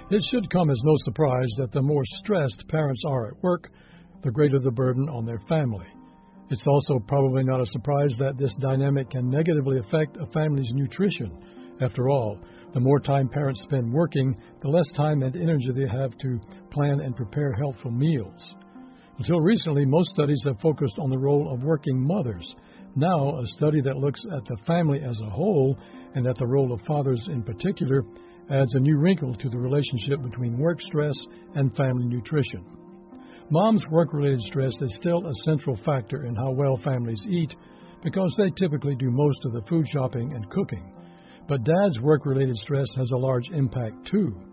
It should come as no surprise that the more stressed parents are at work, the greater the burden on their family. It's also probably not a surprise that this dynamic can negatively affect a family's nutrition. After all, the more time parents spend working, the less time and energy they have to plan and prepare healthful meals. Until recently, most studies have focused on the role of working mothers. Now, a study that looks at the family as a whole and at the role of fathers in particular adds a new wrinkle to the relationship between work stress and family nutrition. Mom's work-related stress is still a central factor in how well families eat because they typically do most of the food shopping and cooking. But Dad's work-related stress has a large impact, too.